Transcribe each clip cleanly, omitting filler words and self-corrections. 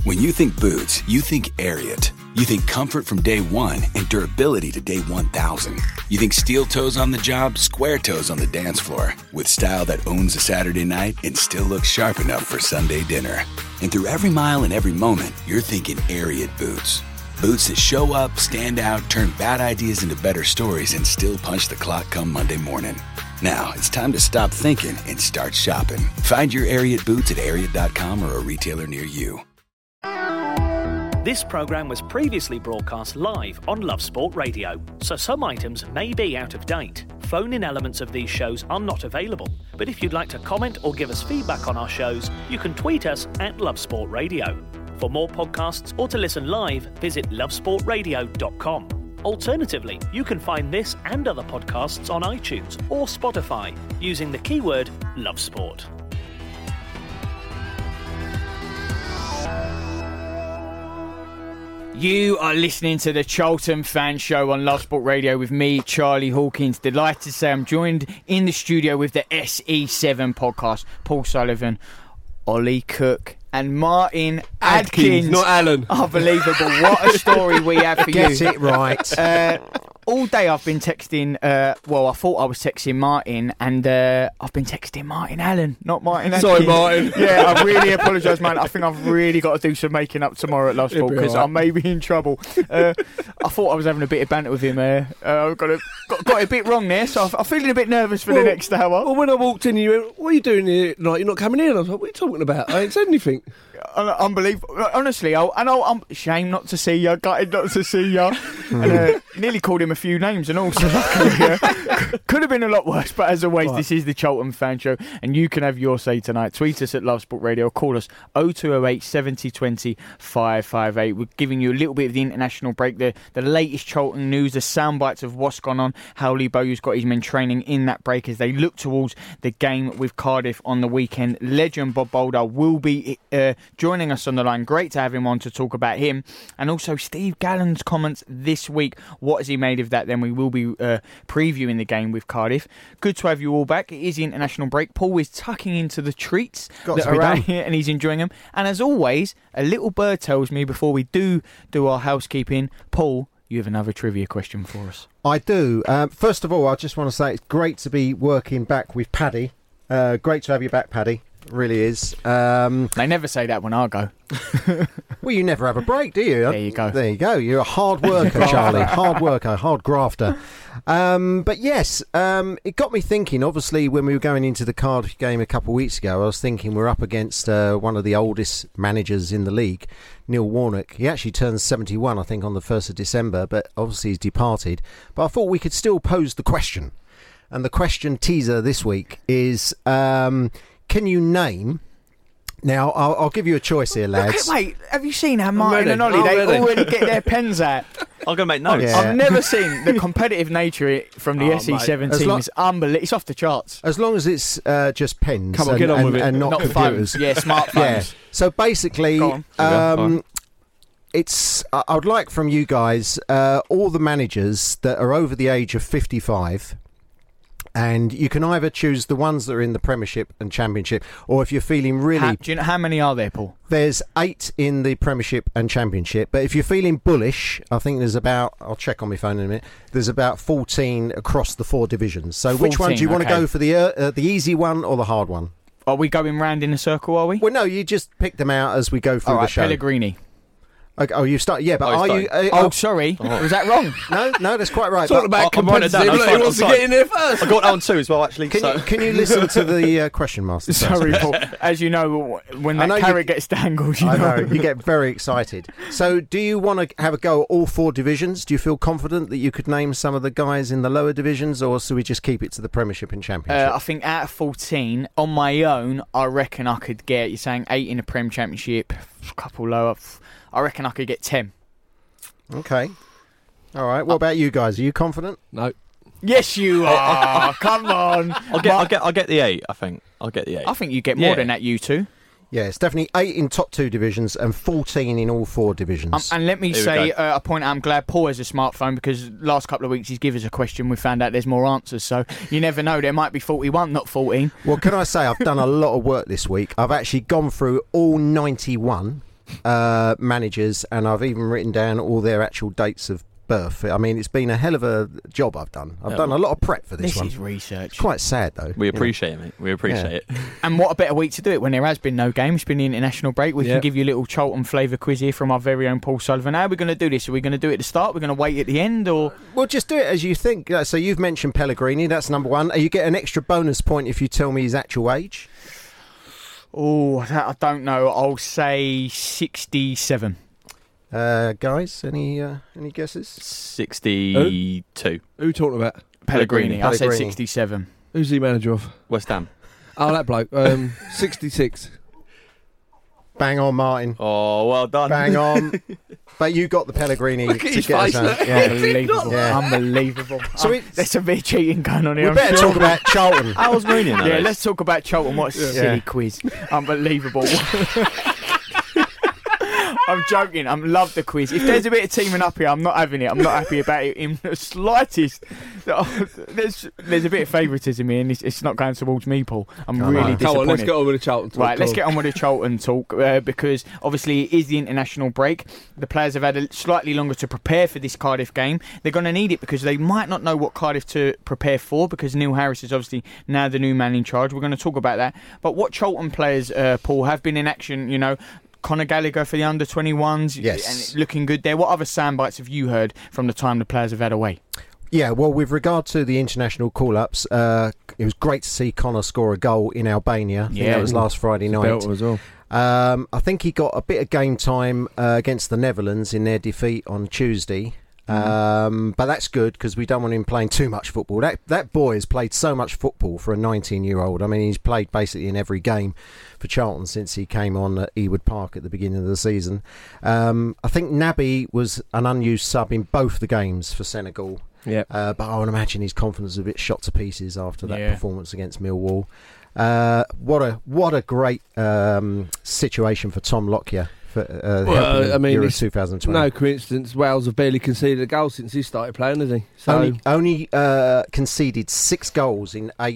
When you think boots, you think Ariat. You think comfort from day one and durability to day 1,000. You think steel toes on the job, square toes on the dance floor. With style that owns a Saturday night and still looks sharp enough for Sunday dinner. And through every mile and every moment, you're thinking Ariat boots. Boots that show up, stand out, turn bad ideas into better stories, and still punch the clock come Monday morning. Now, it's time to stop thinking and start shopping. Find your Ariat boots at Ariat.com or a retailer near you. This programme was previously broadcast live on Love Sport Radio, so some items may be out of date. Phone-in elements of these shows are not available, but if you'd like to comment or give us feedback on our shows, you can tweet us at Love Sport Radio. For more podcasts or to listen live, visit lovesportradio.com. Alternatively, you can find this and other podcasts on iTunes or Spotify using the keyword Love Sport. You are listening to the Charlton Fan Show on Love Sport Radio with me, Charlie Hawkins. Delighted to say I'm joined in the studio with the SE7 podcast. Paul Sullivan, Ollie Cook and Martin Adkins. Not Alan. Unbelievable. What a story we have for you. Get it right. All day I've been texting, I thought I was texting Martin, and I've been texting Martin Allen, not Martin Adkins. Sorry, Martin. Yeah, I really apologise, man. I think I've really got to do some making up tomorrow at Love Sport because I may be in trouble. I thought I was having a bit of banter with him. I got it a bit wrong there, so I'm feeling a bit nervous for the next hour. Well, when I walked in, you went, "What are you doing here? Like, you're not coming in?" I was like, "What are you talking about? I ain't said anything." Unbelievable. Honestly, I'm shame not to see you, gutted not to see you. And nearly called him a few names and all, so could have been a lot worse, but as always, This is the Charlton Fan Show, and you can have your say tonight. Tweet us at Love Sport Radio, call us 0208 70 20 558. We're giving you a little bit of the international break, the latest Charlton news, the sound bites of what's gone on, how Lee Bowyer's got his men training in that break as they look towards the game with Cardiff on the weekend. Legend Bob Boulder will be joining us on the line. Great to have him on to talk about him, and also Steve Gallen's comments this week. What has he made of that? Then we will be previewing the game with Cardiff. Good to have you all back. It is the international break. Paul is tucking into the treats that are out here, and he's enjoying them. And as always, a little bird tells me before we do our housekeeping, Paul, you have another trivia question for us. I do. First of all, I just want to say it's great to be working back with Paddy. Great to have you back, Paddy. Really is. They never say that when I go. Well, you never have a break, do you? There you go. There you go. You're a hard worker, Charlie. Hard worker, hard grafter. But yes, it got me thinking. Obviously, when we were going into the Cardiff game a couple of weeks ago, I was thinking we're up against one of the oldest managers in the league, Neil Warnock. He actually turns 71, I think, on the 1st of December, but obviously he's departed. But I thought we could still pose the question. And the question teaser this week is... can you name... Now, I'll give you a choice here, lads. Wait, have you seen how Martin and Ollie, they already get their pens out? I'm going to make notes. Yeah. I've never seen the competitive nature from the SE7 team. It's unbelievable. It's off the charts. As long as it's just pens Get on with it. and not computers. Phones. Yeah, smartphones. Yeah. So basically, it's I would like from you guys all the managers that are over the age of 55. And you can either choose the ones that are in the Premiership and Championship, or if you're feeling really... Do you know how many are there, Paul? There's 8 in the Premiership and Championship, but if you're feeling bullish, I think there's about... I'll check on my phone in a minute. There's about 14 across the 4 divisions. So 14, which one do you want to go for, the easy one or the hard one? Are we going round in a circle, are we? Well, no, you just pick them out as we go through the show. Pellegrini. Okay, oh, you start. Yeah, but are you? Sorry, was that wrong? No, that's quite right. Talking about competitive, he wants to get in there first. I got that one too as well, actually. Can you listen to the question master? Sorry, Paul. As you know, when that carrot gets dangled, I know you get very excited. So, do you want to have a go at all 4 divisions? Do you feel confident that you could name some of the guys in the lower divisions, or should we just keep it to the Premiership and Championship? I think out of 14, on my own, I reckon I could get. You're saying 8 in the Prem Championship, a couple lower. I reckon I could get 10. Okay. All right. What about you guys? Are you confident? No. Yes, you are. Come on. I'll get the 8, I think. I'll get the 8. I think you get more than that, you two. Yeah, it's definitely 8 in top 2 divisions and 14 in all 4 divisions. And let me say a point. I'm glad Paul has a smartphone because last couple of weeks he's given us a question. We found out there's more answers. So you never know. There might be 41, not 14. Well, can I say I've done a lot of work this week. I've actually gone through all 91 managers, and I've even written down all their actual dates of birth. I mean, it's been a hell of a job I've done. I've done a lot of prep for this one. This is research. It's quite sad, though. We appreciate it, mate. We appreciate it. And what a better week to do it when there has been no game. It's been the international break. We Yep. can give you a little Charlton flavour quiz here from our very own Paul Sullivan. How are we going to do this? Are we going to do it at the start? We're going to wait at the end? Or Well, just do it as you think. So you've mentioned Pellegrini. That's number one. You get an extra bonus point if you tell me his actual age. Oh, I don't know. I'll say 67. Guys, any guesses? 62. Who you talking about? Pellegrini. I said Pellegrini. 67. Who's he manager of? West Ham. Oh, that bloke. 66. Bang on, Martin. Oh, well done. Bang on. But you got the Pellegrini Look at to his get us face. out. Yeah, unbelievable. Yeah. Unbelievable. So there's a bit of cheating going on here. We I'm better sure. talk about Charlton. I was Mourinho now. Yeah, let's talk about Charlton. What a silly quiz. Unbelievable. I'm joking. I love the quiz. If there's a bit of teaming up here, I'm not having it. I'm not happy about it in the slightest. There's a bit of favouritism here, and it's not going towards me, Paul. I'm really Come disappointed. on, let's get on with the Charlton talk. Right, let's get on with the Charlton talk because obviously it is the international break. The players have had slightly longer to prepare for this Cardiff game. They're going to need it because they might not know what Cardiff to prepare for because Neil Harris is obviously now the new man in charge. We're going to talk about that. But what Charlton players, Paul, have been in action, you know, Conor Gallagher for the under-21s, Yes. and looking good there. What other soundbites have you heard from the time the players have had away? Yeah, well, with regard to the international call-ups, it was great to see Conor score a goal in Albania. I think that was last Friday night. Belter as well. I think he got a bit of game time against the Netherlands in their defeat on Tuesday. But that's good because we don't want him playing too much football. That boy has played so much football for a 19-year-old. I mean, he's played basically in every game for Charlton since he came on at Ewood Park at the beginning of the season. I think Naby was an unused sub in both the games for Senegal. Yeah. But I would imagine his confidence is a bit shot to pieces after that performance against Millwall. What a great situation for Tom Lockyer. I mean, it's 2020. no coincidence. Wales have barely conceded a goal since he started playing, has he? So Only conceded 6 goals in 8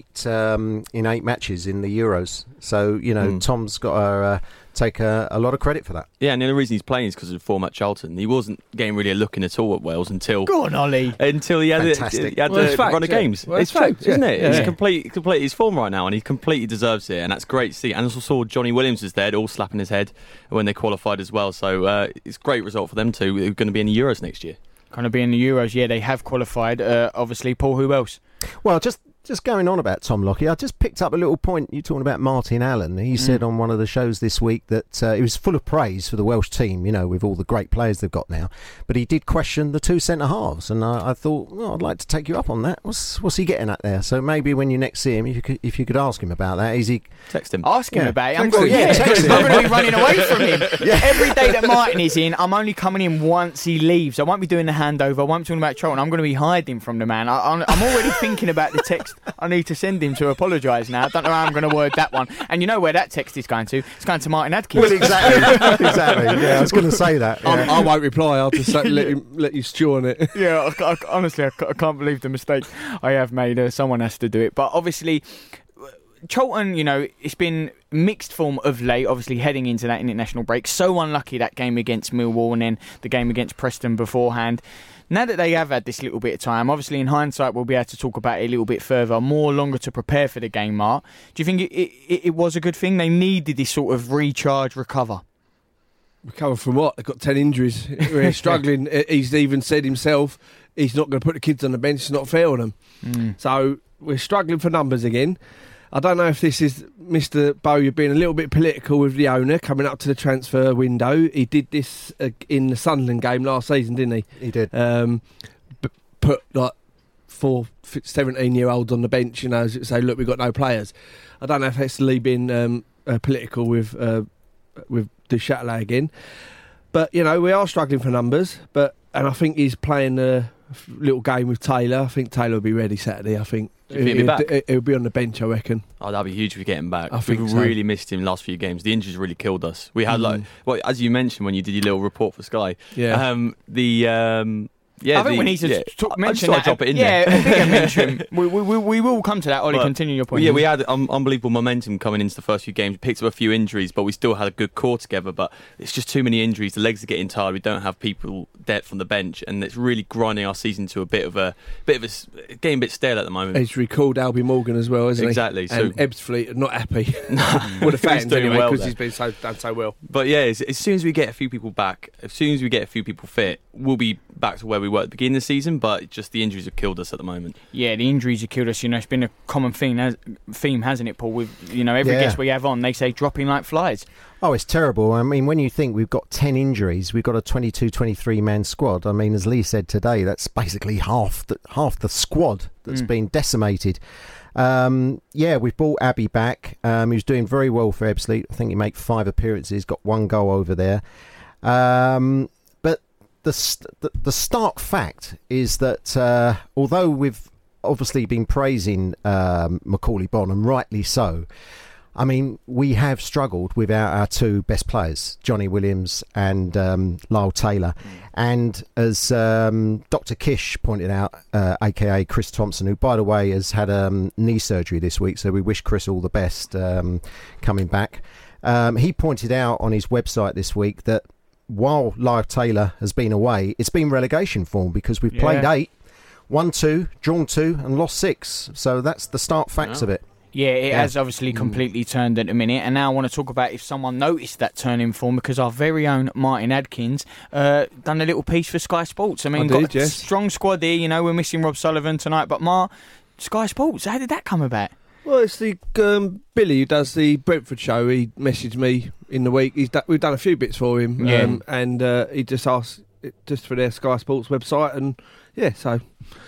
matches in the Euros. So you know, Tom's got to take a lot of credit for that. Yeah, and the only reason he's playing is because of the form at Charlton. He wasn't getting really a look in at all at Wales until Go on, Ollie. until he had Fantastic. the fact, run of games. Well, it's it's fact, true, isn't yeah. it? Yeah. He's completely his form right now, and he completely deserves it, and that's great to see. And also saw Johnny Williams was there, all slapping his head when they qualified as well. So it's a great result for them too. They're going to be in the Euros next year. Going to be in the Euros. Yeah, they have qualified. Obviously, Paul. Who else? Well, just going on about Tom Lockyer, I just picked up a little point. You're talking about Martin Allen. He said on one of the shows this week that he was full of praise for the Welsh team, you know, with all the great players they've got now. But he did question the 2 centre-halves, and I thought, well, I'd like to take you up on that. What's he getting at there? So maybe when you next see him, if you could ask him about that, is he... Text him. Ask him Yeah. about it. I'm Text going him. Yeah, text him. to be running away from him. Every day that Martin is in, I'm only coming in once he leaves. I won't be doing the handover. I won't be talking about Charlton. I'm going to be hiding from the man. I'm already thinking about the text I need to send him to apologise now. I don't know how I'm going to word that one. And you know where that text is going to? It's going to Martin Adkins. Well, exactly. Yeah, I was going to say that. Yeah. I won't reply. I'll just let you stew on it. Yeah, honestly, I can't believe the mistake I have made. Someone has to do it. But obviously, Charlton, you know, it's been mixed form of late, obviously heading into that international break. So unlucky that game against Millwall and then the game against Preston beforehand. Now that they have had this little bit of time, obviously in hindsight we'll be able to talk about it a little bit further, more longer to prepare for the game, Mark. Do you think it was a good thing? They needed this sort of recharge, recover? Recover from what? They've got 10 injuries. We're struggling. He's even said himself he's not going to put the kids on the bench. It's not fair on them. So we're struggling for numbers again. I don't know if this is Mr. Bowyer being a little bit political with the owner coming up to the transfer window. He did this in the Sunderland game last season, didn't he? He did. Put like 4 17-year-olds on the bench, you know, say, look, we've got no players. I don't know if it's been political with Du Châtelet again. But, you know, we are struggling for numbers. And I think he's playing a little game with Taylor. I think Taylor will be ready Saturday, I think. Do you think he'll be back? He'll be on the bench, I reckon. Oh, that'd be huge if we get him back. I think We've so. really missed him last few games. The injuries really killed us. We had well, as you mentioned when you did your little report for Sky. Yeah. Yeah, I think we need to mention that. Drop it in there. there. A bigger mention. We will come to that. Ollie, continue your point. Yeah, we had unbelievable momentum coming into the first few games. We picked up a few injuries, but we still had a good core together. But it's just too many injuries. The legs are getting tired. We don't have people depth on the bench, and it's really grinding our season to getting a bit stale at the moment. He's recalled Albie Morgan as well, isn't he? Exactly. And Ebbsfleet are not happy. Well, the fans anyway, because he's been done so well. But yeah, as soon as we get a few people back, as soon as we get a few people fit, we'll be back to where we were at the beginning of the season. But just the injuries have killed us at the moment. Yeah, the injuries have killed us. It's been a common theme, hasn't it, Paul? With every guest we have on, they say dropping like flies. Oh, it's terrible. I mean, when you think we've got 10 injuries, we've got a 22, 23-man squad. I mean, as Lee said today, that's basically half the squad that's been decimated. We've brought Abby back. He was doing very well for Ebbsfleet. I think he made 5 appearances, got 1 goal over there. But the stark fact is that although we've obviously been praising Macaulay Bonham, rightly so, I mean, we have struggled without our 2 best players, Johnny Williams and Lyle Taylor. And as Dr. Kish pointed out, a.k.a. Chris Thompson, who, by the way, has had knee surgery this week, so we wish Chris all the best coming back. He pointed out on his website this week that while Lyle Taylor has been away, it's been relegation form because we've played 8, won 2, drawn 2 and lost 6. So that's the stark facts of it. Yeah, it has obviously completely turned at the minute. And now I want to talk about if someone noticed that turn in form, because our very own Martin Adkins done a little piece for Sky Sports. I mean, got a strong squad here. We're missing Rob Sullivan tonight. But Sky Sports, how did that come about? Well, it's the Billy who does the Brentford show. He messaged me in the week. We've done a few bits for him. And he just asked just for their Sky Sports website. And, so,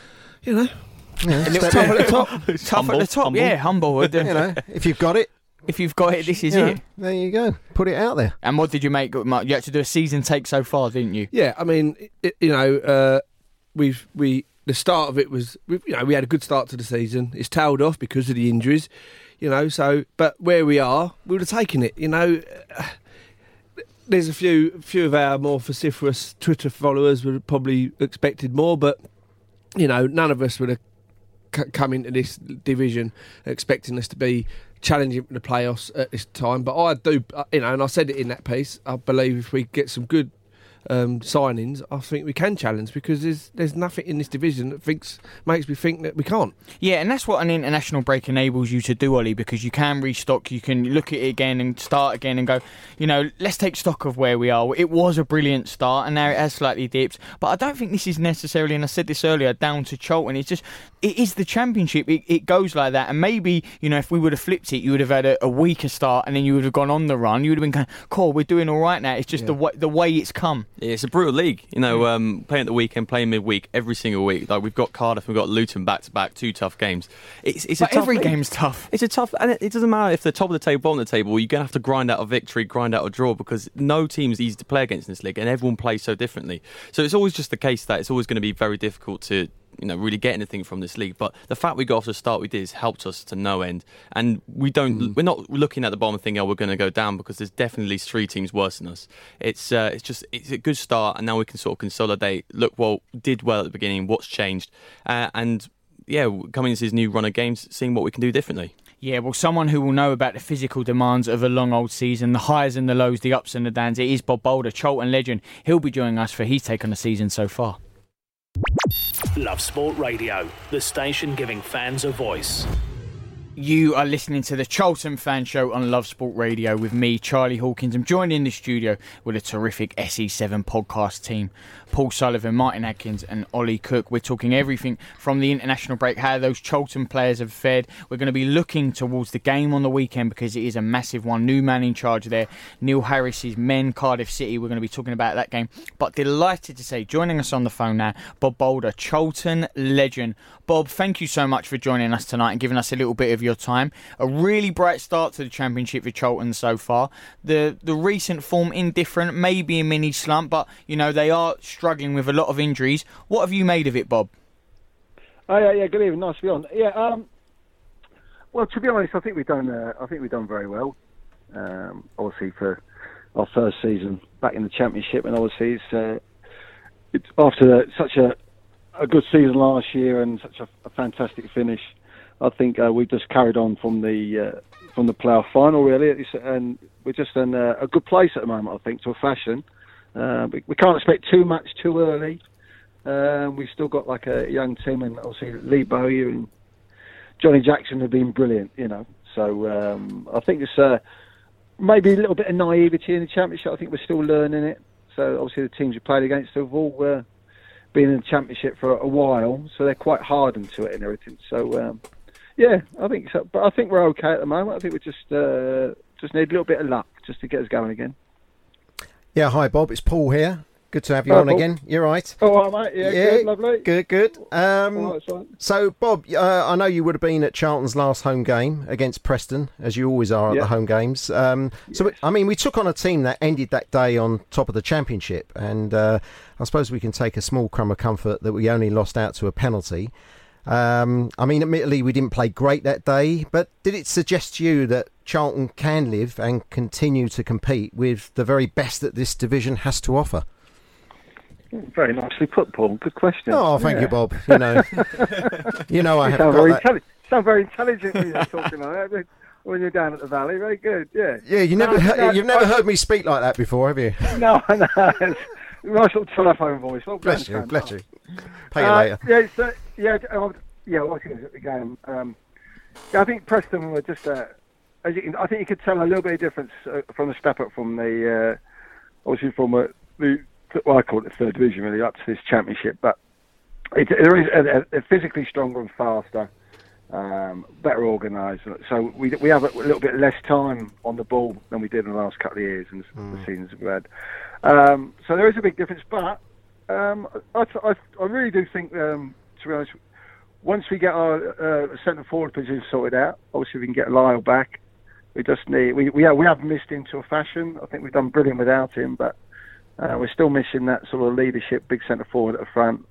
Yeah, a little tough at the top. Tough at the top, yeah, humble. If you've got it. If you've got it, this is it. There you go. Put it out there. And what did you make? You had to do a season take so far, didn't you? Yeah, I mean, the start of it was, we had a good start to the season. It's tailed off because of the injuries, but where we are, we would have taken it, There's a few of our more vociferous Twitter followers would have probably expected more, but, none of us would have come into this division expecting us to be challenging for the playoffs at this time. But I do, and I said it in that piece, I believe if we get some good signings, I think we can challenge, because there's nothing in this division that makes me think that we can't. Yeah, and that's what an international break enables you to do, Ollie, because you can restock, you can look at it again and start again and go, let's take stock of where we are. It was a brilliant start and now it has slightly dipped, but I don't think this is necessarily, and I said this earlier, down to Charlton. It is the Championship. It goes like that, and maybe, if we would have flipped it, you would have had a weaker start and then you would have gone on the run. You would have been going, cool, we're doing all right now. It's just the way it's come. Yeah, it's a brutal league, playing at the weekend, playing midweek, every single week. Like, we've got Cardiff, we've got Luton back to back, 2 tough games. It's but every game's tough. It's a tough, and it doesn't matter if they're top of the table, bottom of the table. You're going to have to grind out a victory, grind out a draw, because no team's easy to play against in this league, and everyone plays so differently. So it's always just the case that it's always going to be very difficult to really get anything from this league. But the fact we got off the start we did has helped us to no end. And we're not looking at the bottom and thinking, we're going to go down, because there's definitely at least 3 teams worse than us. It's a good start, and now we can sort of consolidate. Look, did well at the beginning, what's changed, and coming into this new run of games, seeing what we can do differently. Yeah, well, someone who will know about the physical demands of a long old season, the highs and the lows, the ups and the downs, it is Bob Boulder, Charlton legend. He'll be joining us for his take on the season so far. Love Sport Radio, the station giving fans a voice. You are listening to the Charlton Fan Show on Love Sport Radio with me, Charlie Hawkins. I'm joined in the studio with a terrific SE7 podcast team. Paul Sullivan, Martin Adkins and Ollie Cook. We're talking everything from the international break, how those Charlton players have fared. We're going to be looking towards the game on the weekend, because it is a massive one. New man in charge there, Neil Harris's men, Cardiff City. We're going to be talking about that game. But delighted to say, joining us on the phone now, Bob Boulder, Charlton legend. Bob, thank you so much for joining us tonight and giving us a little bit of your time. A really bright start to the Championship for Charlton so far. The recent form indifferent, maybe a mini slump, but they are struggling with a lot of injuries. What have you made of it, Bob? Yeah, good evening. Nice to be on. Yeah, well, to be honest, I think we've done very well. Obviously, for our first season back in the Championship, and obviously after such a good season last year and such a fantastic finish, I think we just carried on from the playoff final really, and we're just in a good place at the moment. I think to a fashion. We can't expect too much too early. We've still got like a young team, and obviously Lee Bowyer and Johnny Jackson have been brilliant, So I think it's maybe a little bit of naivety in the Championship. I think we're still learning it. So obviously the teams we played against have all been in the Championship for a while, so they're quite hardened to it and everything. So yeah, I think so. But I think we're okay at the moment. I think we just need a little bit of luck just to get us going again. Yeah, hi Bob, it's Paul here. Good to have you on Paul. again. You're right. Oh, mate. Yeah, good, lovely. Good. Right. So, Bob, I know you would have been at Charlton's last home game against Preston, as you always are at the home games. So, I mean, we took on a team that ended that day on top of the Championship, and I suppose we can take a small crumb of comfort that we only lost out to a penalty. I mean, admittedly, we didn't play great that day, but did it suggest to you that Charlton can live and continue to compete with the very best that this division has to offer? Very nicely put, Paul. Good question. Oh, thank you, Bob. I have got that. Sound very intelligent when you're talking like that when you're down at the Valley. Very good, yeah. Yeah, you've never heard me speak like that before, have you? No. Nice little telephone voice. Well, bless you. Pay you later. Watching at the game. I think Preston were just. I think you could tell a little bit of difference from the step up from the obviously from the. Well, I call it the third division, really, up to this Championship. But they're physically stronger and faster, better organised. So we have a little bit less time on the ball than we did in the last couple of years and the seasons we've had. So there is a big difference. But I really do think, to be honest, once we get our centre forward position sorted out, obviously we can get Lyle back. We just need. We have missed him to a fashion. I think we've done brilliant without him, but. We're still missing that sort of leadership, big centre forward at the front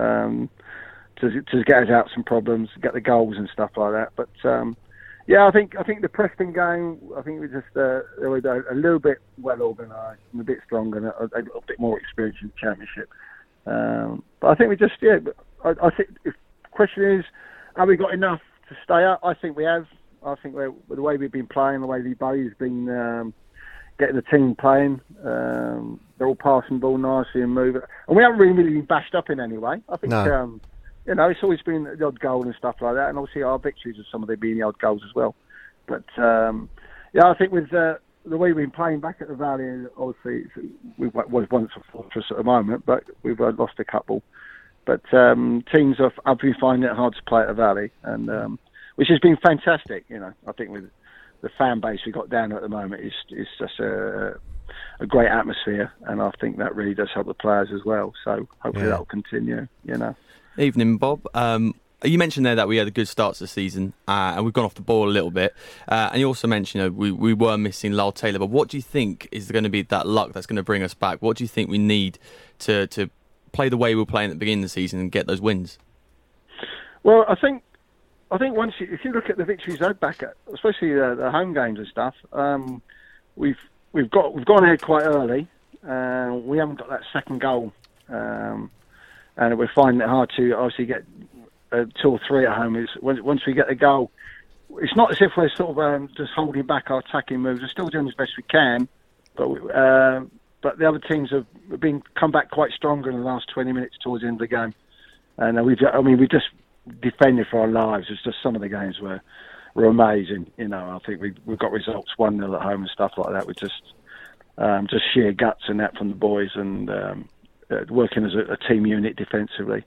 to get us out some problems, get the goals and stuff like that. But I think the Preston game, I think we just they were a little bit well organised and a bit stronger and a little bit more experienced in the Championship. But I think we just I think the question is, have we got enough to stay up? I think we have. I think with the way we've been playing, the way Lee Bowyer's been. Getting the team playing, they're all passing the ball nicely and moving, and we haven't really been bashed up in any way. I think it's always been the odd goal and stuff like that, and obviously our victories have some of them been the odd goals as well. But I think with the way we've been playing back at the Valley, obviously we was once a fortress at the moment, but we've lost a couple. But teams have been finding it hard to play at the Valley, and which has been fantastic. I think with the fan base we got down at the moment is just a great atmosphere, and I think that really does help the players as well. So hopefully that will continue. Evening, Bob. You mentioned there that we had a good start to the season, and we've gone off the ball a little bit. And you also mentioned we were missing Lyle Taylor. But what do you think is going to be that luck that's going to bring us back? What do you think we need to play the way we were playing at the beginning of the season and get those wins? Well, I think once if you look at the victories they've back at, especially the home games and stuff, we've gone ahead quite early. We haven't got that second goal, and we're finding it hard to obviously get 2 or 3 at home. Once we get the goal, it's not as if we're sort of just holding back our attacking moves. We're still doing as best we can, but the other teams have come back quite stronger in the last 20 minutes towards the end of the game, and we just defended for our lives. It's just some of the games were amazing. I think we've got results 1-0 at home and stuff like that. With just sheer guts and that from the boys and working as a team unit defensively.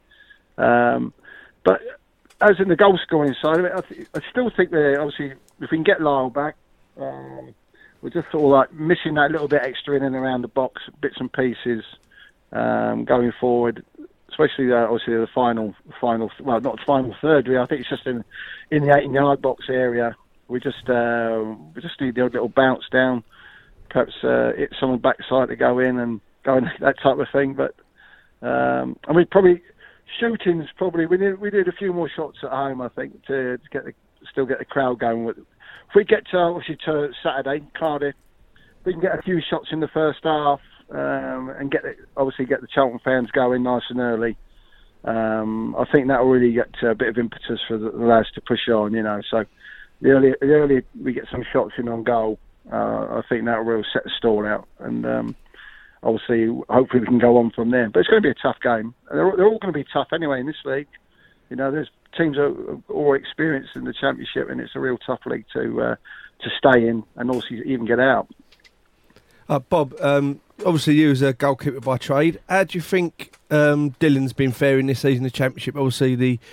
But as in the goal scoring side of it, I still think that obviously if we can get Lyle back, we're just sort of like missing that little bit extra in and around the box, bits and pieces going forward. Especially obviously the final, well, not the final third. Really. I think it's just in the 18-yard box area. We just need a little bounce down, perhaps hit someone backside to go in that type of thing. But probably shooting's probably we need a few more shots at home. I think to still get the crowd going. If we get to Saturday, Cardiff, we can get a few shots in the first half. and obviously get the Charlton fans going nice and early. I think that will really get a bit of impetus for the lads to push on, So the earlier we get some shots in on goal, I think that will really set the stall out. And obviously, hopefully we can go on from there. But it's going to be a tough game. They're all going to be tough anyway in this league. There's teams are all experienced in the Championship, and it's a real tough league to stay in and also even get out. Bob, obviously you as a goalkeeper by trade, how do you think Dylan's been faring this season in the Championship? Obviously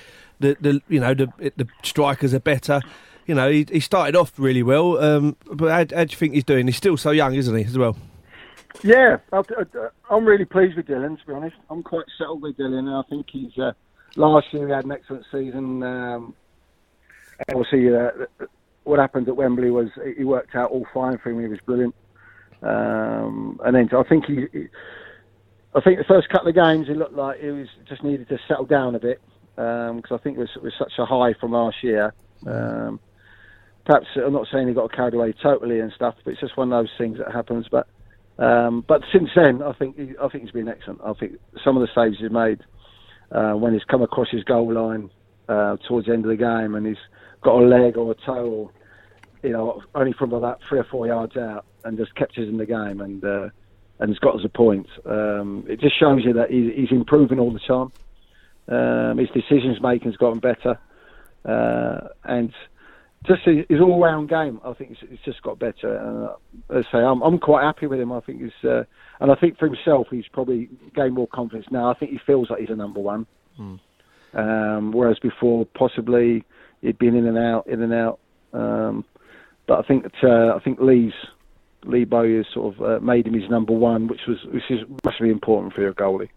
the strikers are better. He started off really well, but how do you think he's doing? He's still so young, isn't he, as well? Yeah, I'm really pleased with Dylan, to be honest. I'm quite settled with Dylan. I think he's last year he had an excellent season. Obviously, what happened at Wembley was he worked out all fine for him. He was brilliant. And then I think the first couple of games he looked like he was just needed to settle down a bit, because I think it was such a high from last year. Perhaps I'm not saying he got carried away totally and stuff, but it's just one of those things that happens. But since then, I think he's been excellent. I think some of the saves he's made when he's come across his goal line towards the end of the game, and he's got a leg or a toe, or only from about 3 or 4 yards out, and just kept us in the game, and has got us a point. It just shows you that he's improving all the time. His decisions making's gotten better, and just his all-round game, I think it's just got better. As I say, I'm quite happy with him. I think and I think for himself, he's probably gained more confidence now. I think he feels like he's a number one, whereas before possibly he'd been in and out. But I think Lee Bowyer sort of made him his number one, which is massively important for your goalie.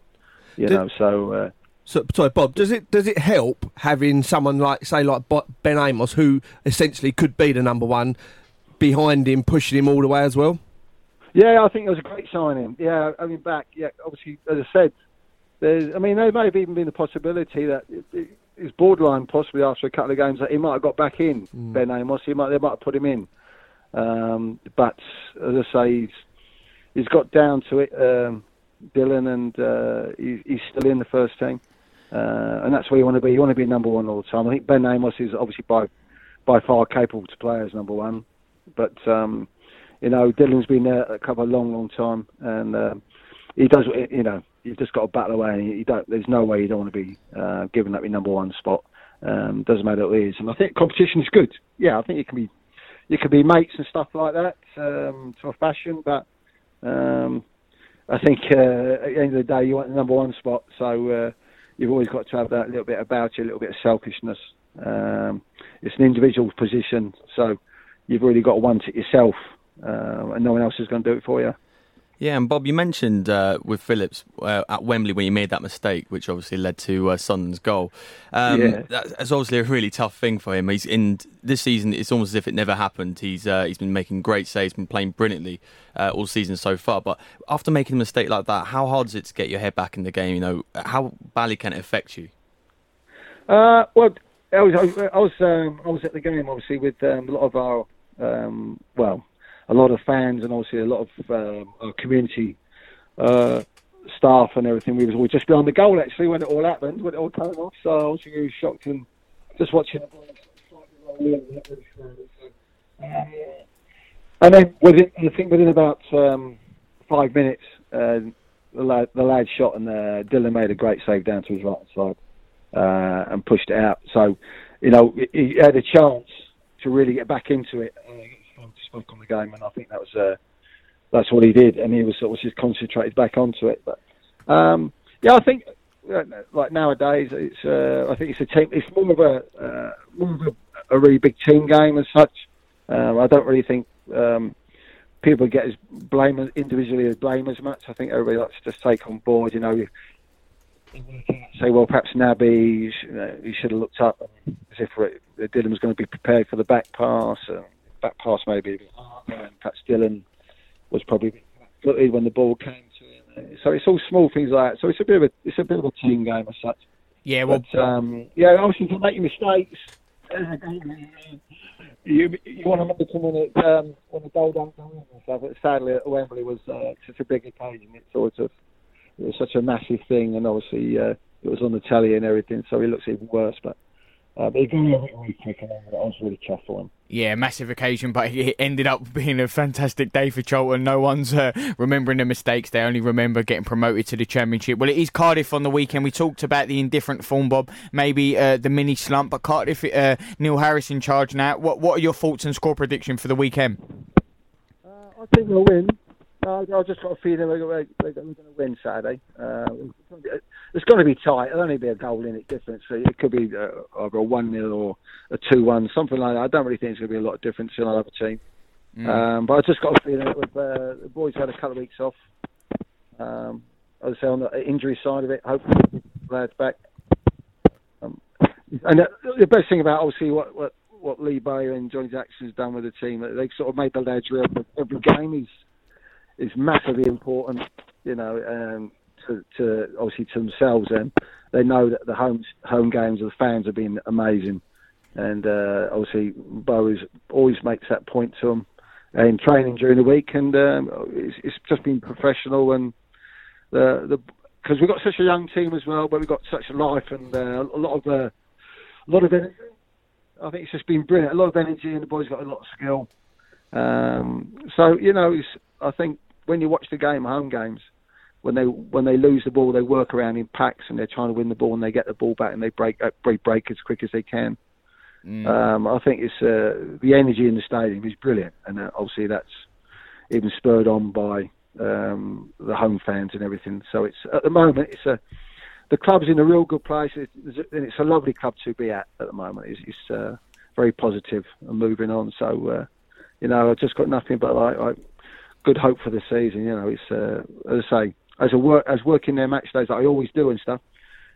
So, sorry, Bob. Does it help having someone like Ben Amos, who essentially could be the number one, behind him, pushing him all the way as well? Yeah, I think it was a great signing. Yeah, I mean, obviously, as I said, there may have even been the possibility that it's borderline, possibly after a couple of games, that he might have got back in. Ben Amos, they might have put him in. But as I say, he's got down to it, Dylan, and he's still in the first team. And that's where you want to be. You want to be number one all the time. I think Ben Amos is obviously by far capable to play as number one. But, Dylan's been there a long time. And he does, you've just got to battle away. And there's no way you don't want to be giving up your number one spot. Doesn't matter who it is. And I think competition is good. Yeah, I think you can be mates and stuff like that to a fashion. But I think at the end of the day, you want the number one spot. So you've always got to have that little bit about you, a little bit of selfishness. It's an individual position, so you've really got to want it yourself, and no one else is going to do it for you. Yeah, and Bob, you mentioned with Phillips at Wembley when you made that mistake, which obviously led to Sunderland's goal. That's obviously a really tough thing for him. He's in this season. It's almost as if it never happened. He's been making great saves, been playing brilliantly all season so far. But after making a mistake like that, how hard is it to get your head back in the game? How badly can it affect you? Well, I was at the game obviously with a lot of our a lot of fans and obviously a lot of our community staff and everything. We were just behind the goal actually when it all happened, when it all came off. So I was really shocked and just watching the ball slightly roll in. And then within about 5 minutes, the lad shot and Dylan made a great save down to his right side and pushed it out. So, he had a chance to really get back into it. Spoke on the game, and I think that's what he did, and he was sort of just concentrated back onto it. But I think like nowadays, I think it's a team. It's more of a really big team game as such. I don't really think people get as individually as blame as much. I think everybody likes to just take on board. Say, well, perhaps Naby, he should have looked up as if Dylan was going to be prepared for the back pass. Back pass maybe a bit harder, and perhaps Dylan was probably footed when the ball came to him. So it's all small things like that. So it's a bit of a team game as such. Yeah, well, obviously you can make your mistakes. you want to make a minute when the goal don't go in and stuff. But sadly, at Wembley was such a big occasion. It was such a massive thing, and obviously it was on the telly and everything, so it looks even worse. But he got it really quick, and I was really chuffed for him. Yeah, massive occasion, but it ended up being a fantastic day for Charlton. No one's remembering the mistakes. They only remember getting promoted to the Championship. Well, it is Cardiff on the weekend. We talked about the indifferent form, Bob, maybe the mini slump, but Cardiff, Neil Harris in charge now. What are your thoughts and score prediction for the weekend? I think we'll win. I've just got a feeling we're going to win Saturday. It's going to be tight. There'll only be a goal in it difference. So it could be either a 1-0 or a 2-1, something like that. I don't really think it's going to be a lot of difference in another team. But I just got a feeling that with the boys had a couple of weeks off. As I say, on the injury side of it, hopefully the lads back. And the best thing about obviously what Lee Bowyer and Johnny Jackson's done with the team, they sort of made the lads real. Every game is massively important, you know, to obviously to themselves. And they know that the home games of the fans have been amazing. And obviously Bowers always makes that point to them in training during the week. And it's just been professional. And because we've got such a young team as well, but we've got such life and a lot of energy. I think it's just been brilliant. A lot of energy, and the boys got a lot of skill. So you know, I think when you watch the game, home games, when they lose the ball, they work around in packs and they're trying to win the ball, and they get the ball back and they break as quick as they can. I think it's the energy in the stadium is brilliant, and obviously that's even spurred on by the home fans and everything. So it's at the moment the club's in a real good place, and it's a lovely club to be at the moment. It's very positive and moving on. So you know, I've just got nothing but like good hope for the season. You know, it's as I say, as working their match days that I always do and stuff.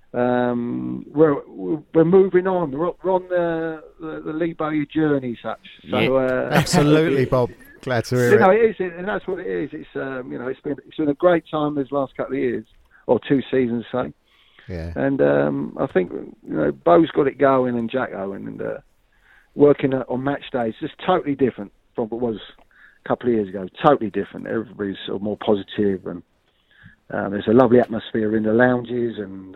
We're moving on. We're on the Lee Bowyer journey, such. So yeah, absolutely, Bob. Glad to hear it. No, it is, and that's what it is. It's you know, it's been a great time these last couple of years, or 2 seasons, say. Yeah. And I think you know, Bo's got it going, and Jack Owen, and working on match days is totally different from what was a couple of years ago. Totally different. Everybody's sort of more positive, and there's a lovely atmosphere in the lounges, and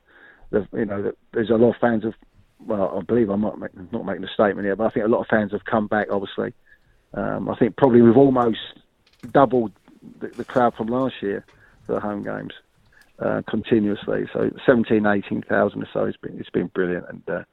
you know, there's a lot of fans of. Well, I believe I'm not making a statement here, but I think a lot of fans have come back. Obviously, I think probably we've almost doubled the crowd from last year for the home games continuously. So 18,000 or so. It's been brilliant, and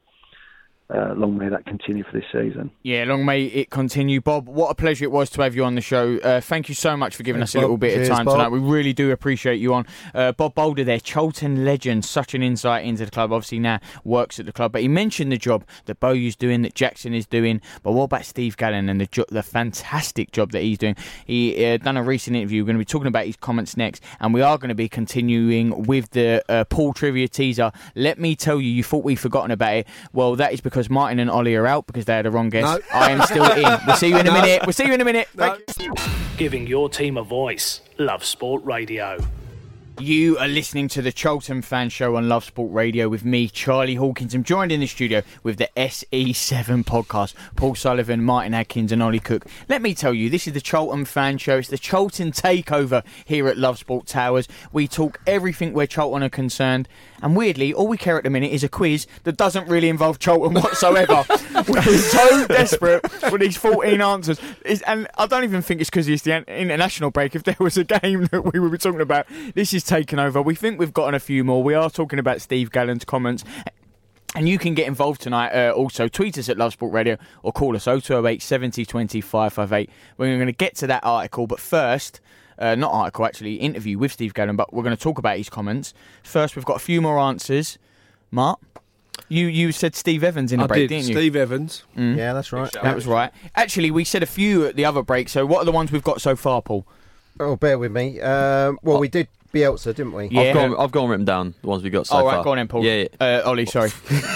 long may that continue for this season. Yeah, long may it continue. Bob, what a pleasure it was to have you on the show. Thank you so much for giving us a little bit of time tonight. We really do appreciate you on. Bob Boulder there, Charlton legend, such an insight into the club. Obviously now works at the club, but he mentioned the job that Bowyer's doing, that Jackson is doing. But what about Steve Gallen and the fantastic job that he's doing? He done a recent interview. We're going to be talking about his comments next, and we are going to be continuing with the Paul trivia teaser. Let me tell you, you thought we'd forgotten about it. Well, that is because Martin and Ollie are out because they had a wrong guess. No. I am still in. We'll see you in a minute. We'll see you in a minute. No. Giving your team a voice. Love Sport Radio. You are listening to the Charlton Fan Show on Love Sport Radio with me, Charlie Hawkins. I'm joined in the studio with the SE7 podcast, Paul Sullivan, Martin Adkins and Ollie Cook. Let me tell you, this is the Charlton Fan Show. It's the Charlton takeover here at Love Sport Towers. We talk everything where Charlton are concerned. And weirdly, all we care at the minute is a quiz that doesn't really involve Charlton whatsoever. We're so desperate for these 14 answers. And I don't even think it's because it's the international break. If there was a game that we would be talking about, this is taken over. We think we've gotten a few more. We are talking about Steve Gallen's comments. And you can get involved tonight. Also, tweet us at Love Sport Radio or call us 0208 70 20 558. We're going to get to that article, but first... not article, actually, interview with Steve Gallen, but we're going to talk about his comments. First, we've got a few more answers. Mark, you said Steve Evans in the break, didn't you? Steve Evans. Yeah, that's right. That was right. Actually, we said a few at the other break, so what are the ones we've got so far, Paul? Oh, bear with me. We did Bielsa, didn't we? Yeah. I've gone written down the ones we got so far. All right, go on then, Paul. Yeah. Ollie, sorry.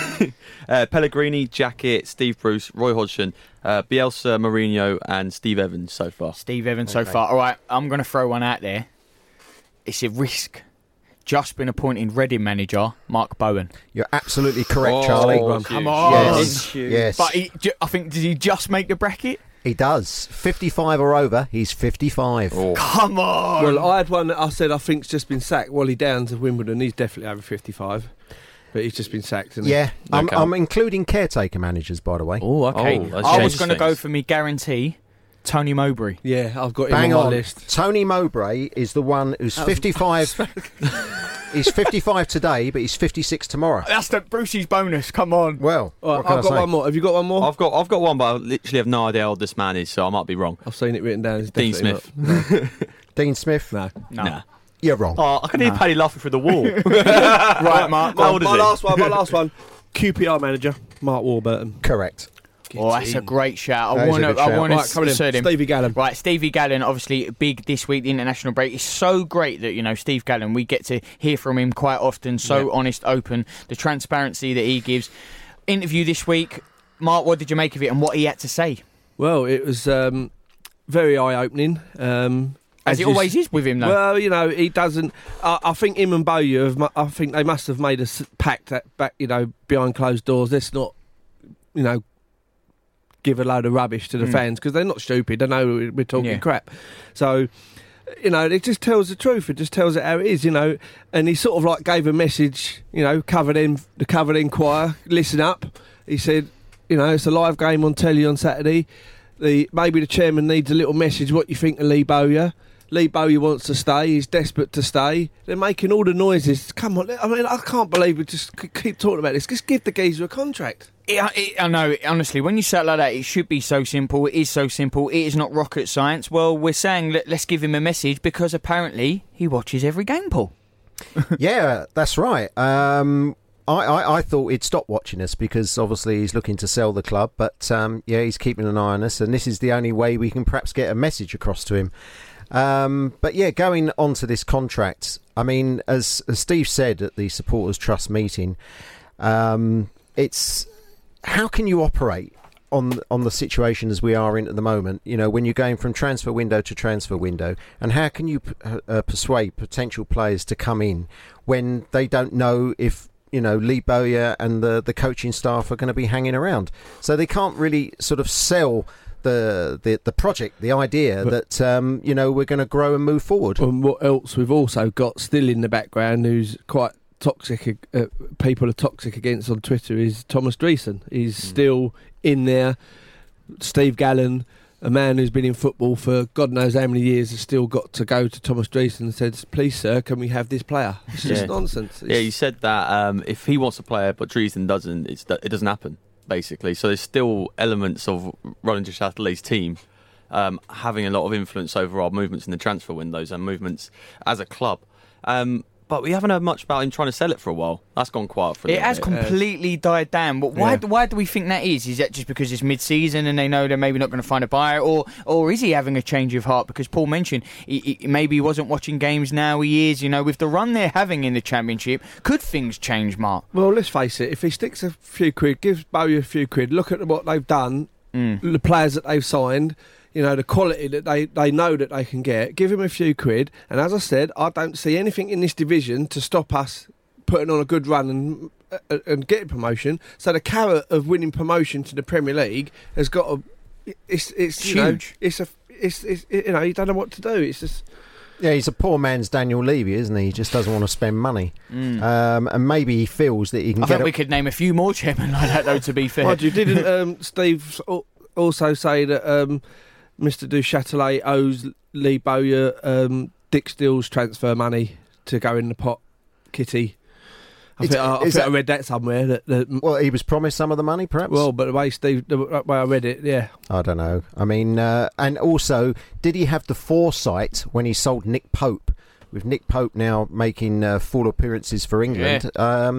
Pellegrini, Jackett, Steve Bruce, Roy Hodgson, Bielsa, Mourinho and Steve Evans so far. Steve Evans so far. All right, I'm going to throw one out there. It's a risk. just been appointed Reading manager, Mark Bowen. You're absolutely correct, Charlie. Come on. Yes. But I think, does he just make the bracket? He does. 55 or over, he's 55. Come on. Well, I had one that I said I think's just been sacked. Wally Downs of Wimbledon, he's definitely over 55. But he's just been sacked, isn't he? Yeah, Okay. I'm including caretaker managers, by the way. Oh, okay. Oh, that's I was changed going to go things. for me guarantee, Tony Mowbray. Yeah, I've got him Bang on my on. list. Tony Mowbray is the one who's 55. He's 55 today, but he's 56 tomorrow. That's the Brucey's bonus. Come on. Well, All what right, can I've I got say? one more. Have you got one more? I've got one, but I literally have no idea how old this man is, so I might be wrong. I've seen it written down. It's Dean definitely Smith. Dean Smith? No. No. Nah. You're wrong. Oh, I can hear Paddy laughing through the wall. Right, Mark. How old is my he? last one. QPR manager, Mark Warburton. Correct. Oh, that's a great shout. That I is a want good shout. to Right, coming in. insert him. Stevie Gallen. Right, Stevie Gallen, obviously big this week, the international break. It's so great that, Steve Gallen, we get to hear from him quite often, so honest, open, the transparency that he gives. Interview this week. Mark, what did you make of it and what he had to say? Well, it was very eye-opening. As it always is with him, though. Well, he doesn't. I think him and Bowyer, I think they must have made a pact back, behind closed doors. Let's not, give a load of rubbish to the fans because they're not stupid. They know we're talking crap. So, it just tells the truth. It just tells it how it is, And he sort of like gave a message, the covered end choir, listen up. He said, it's a live game on telly on Saturday. Maybe the chairman needs a little message. What you think of Lee Bowyer? Lee Bowyer wants to stay. He's desperate to stay. They're making all the noises. Come on. I mean, I can't believe we just keep talking about this. Just give the geezer a contract. I know, honestly, when you say it like that, it should be so simple. It is so simple. It is not rocket science. Well, we're saying let's give him a message because apparently he watches every game, Paul. Yeah, that's right. I thought he'd stop watching us because obviously he's looking to sell the club, but he's keeping an eye on us, and this is the only way we can perhaps get a message across to him. But going on to this contract, I mean, as Steve said at the Supporters Trust meeting, it's how can you operate on the situation as we are in at the moment, when you're going from transfer window to transfer window, and how can you persuade potential players to come in when they don't know if Lee Bowyer and the coaching staff are going to be hanging around, so they can't really sort of sell the project, the idea that we're going to grow and move forward. And what else we've also got still in the background, who's quite toxic, people are toxic against on Twitter, is Thomas Dreesen. He's still in there. Steve Gallen, a man who's been in football for God knows how many years, has still got to go to Thomas Dreesen and said, please sir, can we have this player? It's just nonsense. Yeah, you said that if he wants a player but Dreesen doesn't, it doesn't happen, basically. So there's still elements of Roland de Châtelet's team having a lot of influence over our movements in the transfer windows and movements as a club. But we haven't heard much about him trying to sell it for a while. That's gone quiet for a It little has bit. completely died down. But why do we think that is? Is that just because it's mid-season and they know they're maybe not going to find a buyer? Or is he having a change of heart? Because Paul mentioned maybe he wasn't watching games, now he is. With the run they're having in the Championship, could things change, Mark? Well, let's face it, if he sticks a few quid, gives Bowyer a few quid, look at what they've done, the players that they've signed, the quality that they know that they can get, give him a few quid, and as I said, I don't see anything in this division to stop us putting on a good run and getting promotion. So the carrot of winning promotion to the Premier League has got it's huge. You don't know what to do. It's just. Yeah, he's a poor man's Daniel Levy, isn't he? He just doesn't want to spend money. And maybe he feels that he can I think we could name a few more chairmen like that, though, to be fair. Mind you, didn't Steve also say that Mr. Du Châtelet owes Lee Bowyer Dick Steele's transfer money to go in the pot, Kitty? I think I read that somewhere. Well, he was promised some of the money, perhaps? Well, but the way I read it, yeah. I don't know. I mean, and also, did he have the foresight when he sold Nick Pope? With Nick Pope now making full appearances for England,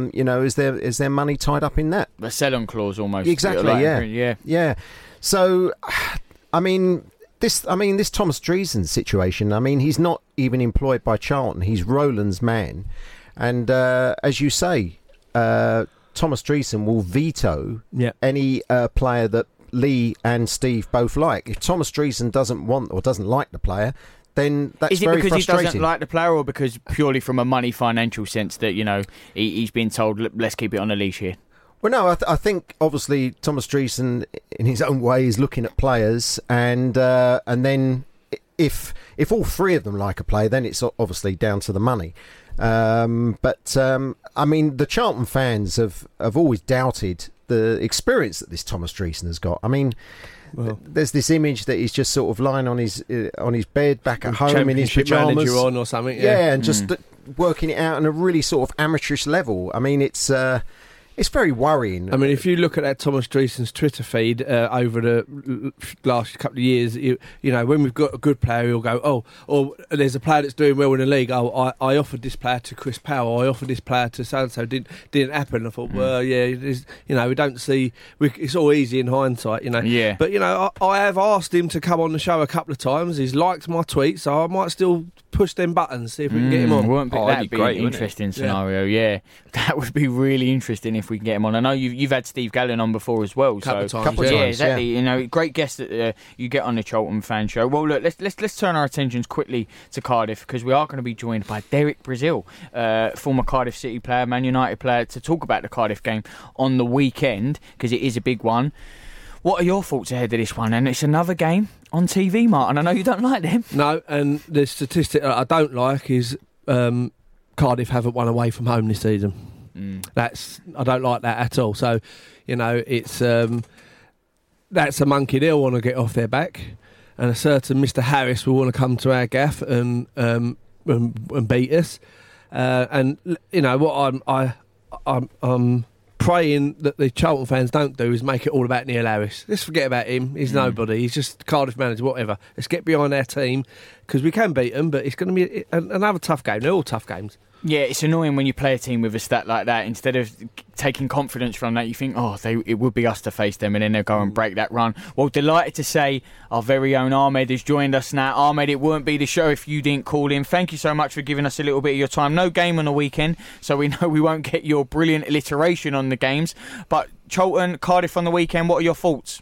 is there money tied up in that? A sell-on clause almost. Exactly, yeah. So, I mean, this Thomas Dreesen situation, I mean, he's not even employed by Charlton. He's Roland's man. And as you say, Thomas Dreesen will veto any player that Lee and Steve both like. If Thomas Dreesen doesn't want or doesn't like the player, then that's Is it very because he frustrating. doesn't like the player, or because purely from a money financial sense that, you know, he's been told, let's keep it on a leash here? Well, no, I think obviously Thomas Dreesen, in his own way, is looking at players, and then if all three of them like a player, then it's obviously down to the money. I mean, the Charlton fans have always doubted the experience that this Thomas Dreesen has got. I mean, there's this image that he's just sort of lying on his bed back at home in his pyjamas, manager on or something. Yeah, and just working it out on a really sort of amateurish level. I mean, it's very worrying. I mean, if you look at that Thomas Dreesen's Twitter feed over the last couple of years, you know, when we've got a good player, he'll go, or there's a player that's doing well in the league. I offered this player to Chris Powell. I offered this player to so and so. Didn't happen. I thought, well, yeah, you know, we don't see. It's all easy in hindsight, you know. Yeah. But you know, I have asked him to come on the show a couple of times. He's liked my tweets, so I might still push them buttons, see if we can get him on. That'd be great, an interesting scenario. Yeah, that would be really interesting if we can get him on. I know you've had Steve Gallen on before as well. Couple of times, yeah, exactly. You know, great guest that you get on the Charlton Fan Show. Well, look, let's turn our attentions quickly to Cardiff, because we are going to be joined by Derek Brazil, former Cardiff City player, Man United player, to talk about the Cardiff game on the weekend, because it is a big one. What are your thoughts ahead of this one? And it's another game on TV, Martin. I know you don't like them. No, and the statistic I don't like is Cardiff haven't won away from home this season. I don't like that at all. So, you know, it's that's a monkey they'll want to get off their back, and a certain Mr. Harris will want to come to our gaff and beat us. And you know what I'm praying that the Charlton fans don't do is make it all about Neil Harris. Let's forget about him. He's nobody. He's just Cardiff manager, whatever. Let's get behind our team, because we can beat them, but it's going to be another tough game. They're all tough games. Yeah, it's annoying when you play a team with a stat like that. Instead of taking confidence from that, you think, it would be us to face them, and then they'll go and break that run. Well, delighted to say our very own Ahmed has joined us now. Ahmed, it wouldn't be the show if you didn't call in. Thank you so much for giving us a little bit of your time. No game on the weekend, so we know we won't get your brilliant alliteration on the games. But Charlton, Cardiff on the weekend, what are your thoughts?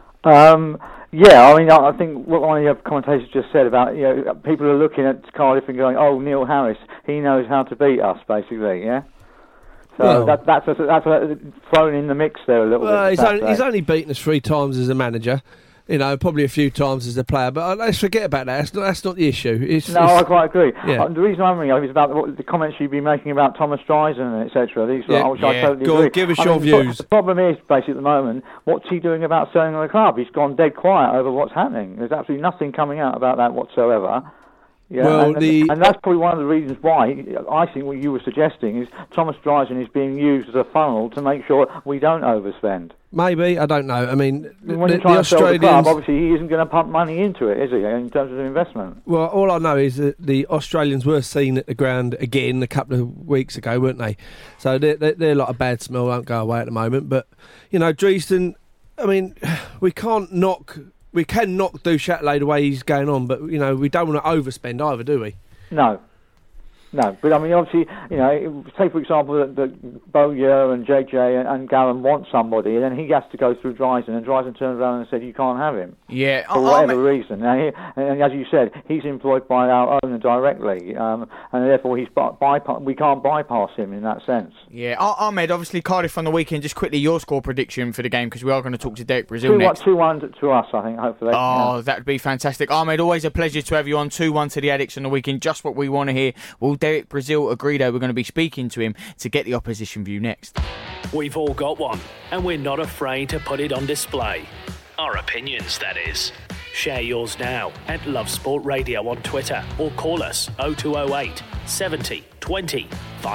Yeah, I mean, I think what one of the commentators just said about, you know, people are looking at Cardiff and going, "Oh, Neil Harris, he knows how to beat us," basically, yeah. So that's thrown in the mix there a little bit. He's only beaten us 3 times as a manager. You know, probably a few times as a player, but let's forget about that. That's not the issue. I quite agree. Yeah. The reason I'm ringing up is about the comments you've been making about Thomas Dreisen, etc. Which I totally agree. Give us your views. The problem is, basically, at the moment, what's he doing about selling the club? He's gone dead quiet over what's happening. There's absolutely nothing coming out about that whatsoever. Yeah, well, and that's probably one of the reasons why I think what you were suggesting is Thomas Dreisen is being used as a funnel to make sure we don't overspend. Maybe, I don't know. I mean, when you try to sell the club, obviously he isn't going to pump money into it, is he, in terms of investment? Well, all I know is that the Australians were seen at the ground again a couple of weeks ago, weren't they? So they're like a bad smell, won't go away at the moment. But, you know, Dreesen, I mean, we can knock Do Châtelet the way he's going on, but, you know, we don't want to overspend either, do we? No, but I mean, obviously, you know, say for example that Bowyer and JJ and Gallen want somebody, and then he has to go through Dreisen, and Dreisen turns around and said, "You can't have him." Yeah, for whatever reason. And as you said, he's employed by our owner directly, and therefore we can't bypass him in that sense. Yeah, Ahmed, obviously Cardiff on the weekend. Just quickly, your score prediction for the game, because we are going to talk to Derek Brazil next. 2-1 to us, I think. Hopefully. Oh, that would be fantastic, Ahmed. Always a pleasure to have you on. 2-1 to the Addicts on the weekend. Just what we want to hear. Will Derek Brazil agree, though? We're going to be speaking to him to get the opposition view next. We've all got one, and we're not afraid to put it on display. Our opinions, that is. Share yours now at Love Sport Radio on Twitter, or call us 0208 70 20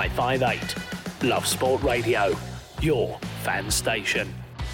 558. Love Sport Radio, your fan station.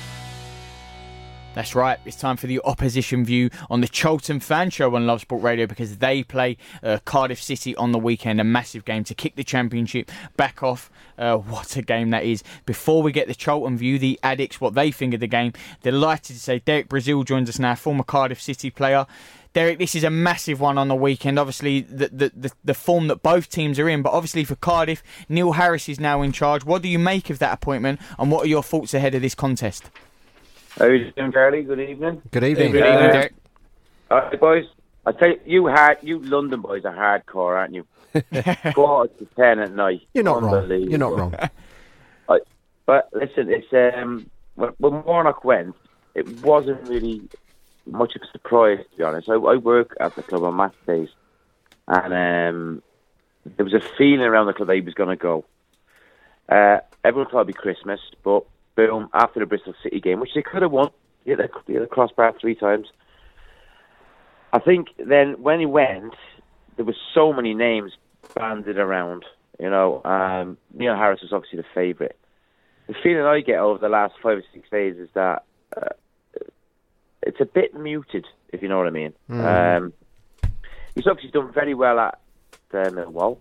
That's right, it's time for the opposition view on the Charlton Fan Show on Love Sport Radio, because they play Cardiff City on the weekend, a massive game to kick the Championship back off. What a game that is. Before we get the Charlton view, the Addicts, what they think of the game, delighted to say Derek Brazil joins us now, former Cardiff City player. Derek, this is a massive one on the weekend. Obviously, the form that both teams are in, but obviously for Cardiff, Neil Harris is now in charge. What do you make of that appointment, and what are your thoughts ahead of this contest? How are you doing, Charlie? Good evening. Good evening. Good evening, Derek. All right, boys. I tell you, you London boys are hardcore, aren't you? 9:45 at night. You're not wrong. You're not wrong. But listen, it's when Warnock went, it wasn't really much of a surprise, to be honest. I work at the club on match days, and there was a feeling around the club that he was going to go. Everyone thought it'd be Christmas, but boom, after the Bristol City game, which they could have won, hit the crossbar 3 times. I think then when he went, there were so many names banded around. You know, Neil Harris was obviously the favourite. The feeling I get over the last 5 or 6 days is that it's a bit muted, if you know what I mean. He's obviously done very well at Millwall.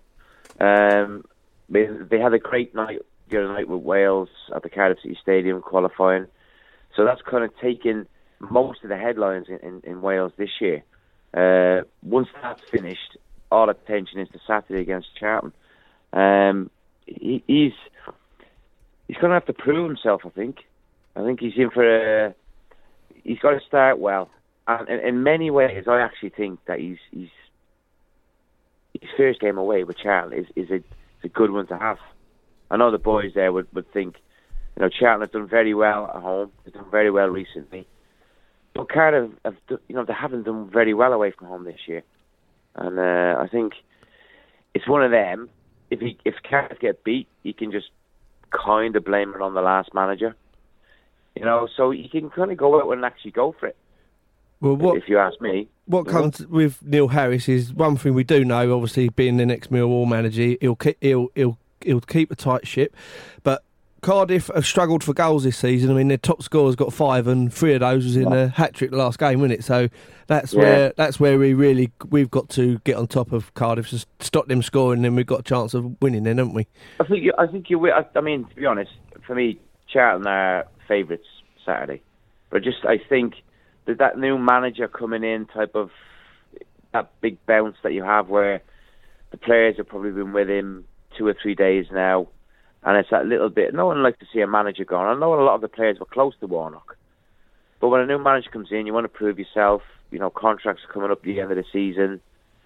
They had a great night the other night with Wales at the Cardiff City Stadium qualifying. So that's kind of taken most of the headlines in Wales this year. Once that's finished, all attention is to Saturday against Charlton. He's going to have to prove himself, I think. I think he's in for he's got to start well. And in many ways, I actually think that his first game away with Charlton is a good one to have. I know the boys there would think, you know, Charlton have done very well at home. They've done very well recently. But Cardiff, they haven't done very well away from home this year. And I think it's one of them. If Cardiff get beat, he can just kind of blame it on the last manager. You know, so he can kind of go out and actually go for it. Well, if you ask me. What comes with Neil Harris is one thing we do know, obviously being the next Millwall manager, he'll keep a tight ship. But Cardiff have struggled for goals this season. I mean, their top scorer's got 5, and 3 of those was in the hat-trick last game, wasn't it? So that's where we've got to get on top of Cardiff to stop them scoring, and then we've got a chance of winning then, haven't we? I think you will. I mean, to be honest, for me, Charlton are favourites Saturday. But I think that new manager coming in, type of that big bounce that you have, where the players have probably been with him 2 or 3 days now, and it's that little bit. No one likes to see a manager gone. I know a lot of the players were close to Warnock, but when a new manager comes in, you want to prove yourself. You know, contracts are coming up at the end of the season.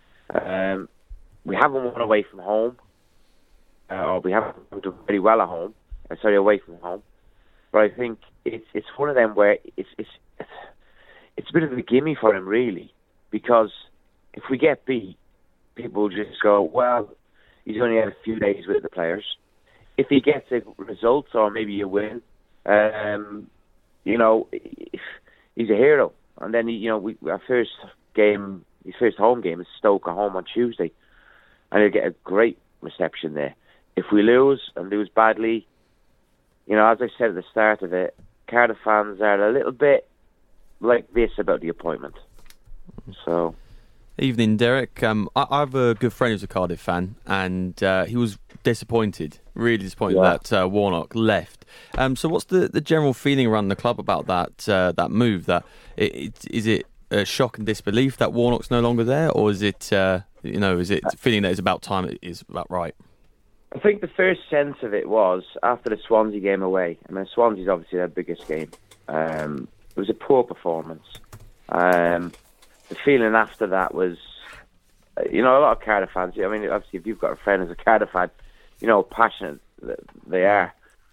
We haven't won away from home, or we haven't done very well at home. Away from home. But I think it's one of them where it's a bit of a gimme for him, really, because if we get beat, people will just go, well, he's only had a few days with the players. If he gets a result or maybe a win, he's a hero. And then our first game, his first home game is Stoke at home on Tuesday, and he'll get a great reception there. If we lose and lose badly, as I said at the start of it, Cardiff fans are a little bit like this about the appointment. So, evening, Derek. I have a good friend who's a Cardiff fan, and he was really disappointed that Warnock left. So, what's the general feeling around the club about that move? That is it a shock and disbelief that Warnock's no longer there, or is it feeling that it's about time? It is about right. I think the first sense of it was after the Swansea game away. I mean, Swansea's obviously their biggest game. It was a poor performance. The feeling after that was, a lot of Cardiff fans. I mean, obviously, if you've got a friend who's a Cardiff fan, how passionate they are.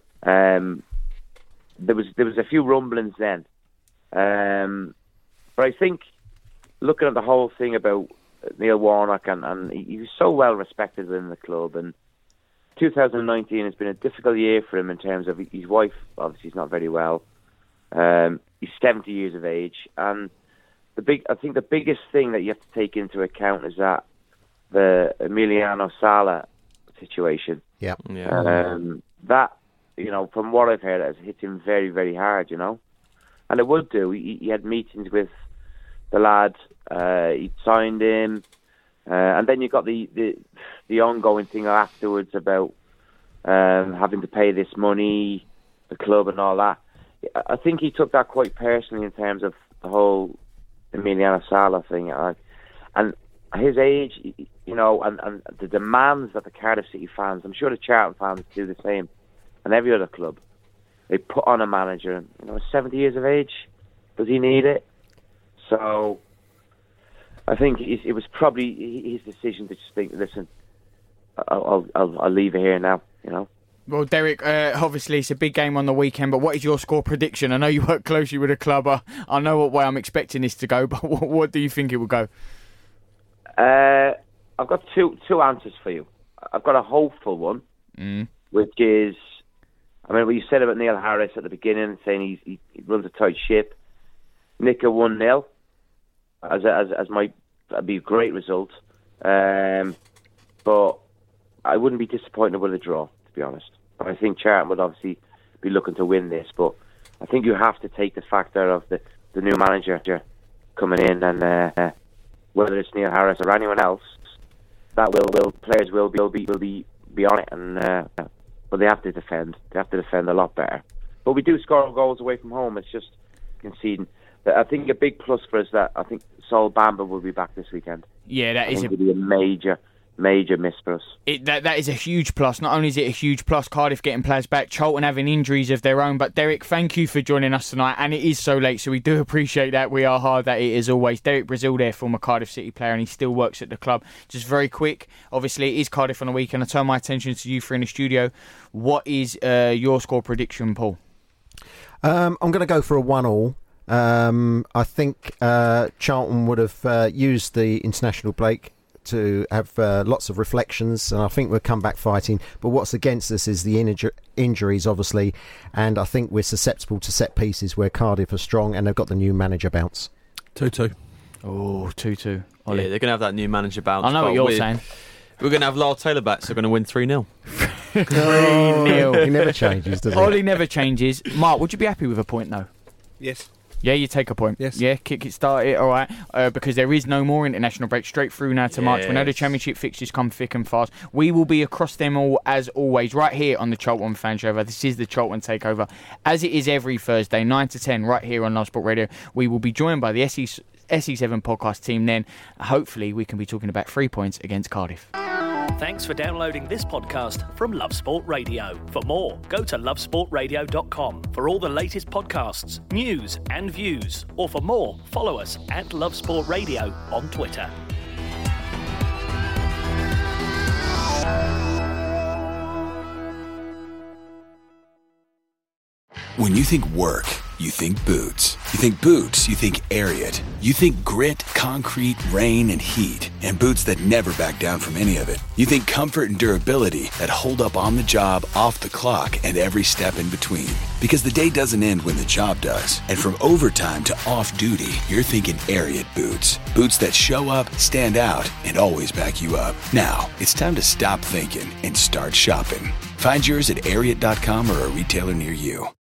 There was a few rumblings then, but I think looking at the whole thing about Neil Warnock, and he was so well respected within the club, and 2019 has been a difficult year for him in terms of his wife. Obviously, is not very well. He's 70 years of age, and I think the biggest thing that you have to take into account is that the Emiliano Sala situation. Yeah. That, from what I've heard, has hit him very, very hard. And it would do. He had meetings with the lad. He signed him. And then you got the ongoing thing afterwards about having to pay this money, the club and all that. I think he took that quite personally in terms of the whole Emiliano Sala thing. And his age, and the demands that the Cardiff City fans, I'm sure the Charlton fans do the same, and every other club, they put on a manager. And, 70 years of age, does he need it? So I think it was probably his decision to just think, listen, I'll leave it here now, you know. Well, Derek, obviously it's a big game on the weekend, but what is your score prediction? I know you work closely with the club. I know what way I'm expecting this to go, but what do you think it will go? I've got two answers for you. I've got a hopeful one, which is, I mean, what you said about Neil Harris at the beginning, saying he runs a tight ship. Nick a 1-0 as might be a great result, but I wouldn't be disappointed with a draw, to be honest. I think Charlton would obviously be looking to win this, but I think you have to take the factor of the new manager coming in, and whether it's Neil Harris or anyone else, that players will be on it, and but they have to defend. They have to defend a lot better. But we do score goals away from home. It's just conceding. I think a big plus for us that I think Sol Bamba will be back this weekend. Yeah, that is a major miss for us. That is a huge plus. Not only is it a huge plus, Cardiff getting players back, Charlton having injuries of their own. But Derek, thank you for joining us tonight. And it is so late, so we do appreciate that. We are hard at it as always. Derek Brazil there, former Cardiff City player, and he still works at the club. Just very quick, obviously it is Cardiff on the weekend. I turn my attention to you three in the studio. What is your score prediction, Paul? I'm going to go for a 1-1. I think Charlton would have used the international break to have lots of reflections, and I think we'll come back fighting. But what's against us is the injuries, obviously, and I think we're susceptible to set pieces where Cardiff are strong, and they've got the new manager bounce. 2-2. Oh, 2-2. Ollie. Yeah, they're going to have that new manager bounce. I know what you're saying. We're going to have Lyle Taylor back, so we're going to win 3-0. 3-0. He never changes, does he? Ollie never changes. Mark, would you be happy with a point, though? Yes. Yeah, you take a point. Yes. Yeah, kick it, start it, all right. Because there is no more international break. Straight through now to March. We know the Championship fixtures come thick and fast. We will be across them all, as always, right here on the Charlton Fan Show. This is the Charlton Takeover, as it is every Thursday, 9 to 10, right here on Love Sport Radio. We will be joined by the SE7 podcast team then. Hopefully, we can be talking about 3 points against Cardiff. Thanks for downloading this podcast from Love Sport Radio. For more, go to lovesportradio.com for all the latest podcasts, news and views. Or for more, follow us at Love Sport Radio on Twitter. When you think work, you think boots. You think boots, you think Ariat. You think grit, concrete, rain, and heat. And boots that never back down from any of it. You think comfort and durability that hold up on the job, off the clock, and every step in between. Because the day doesn't end when the job does. And from overtime to off-duty, you're thinking Ariat boots. Boots that show up, stand out, and always back you up. Now, it's time to stop thinking and start shopping. Find yours at Ariat.com or a retailer near you.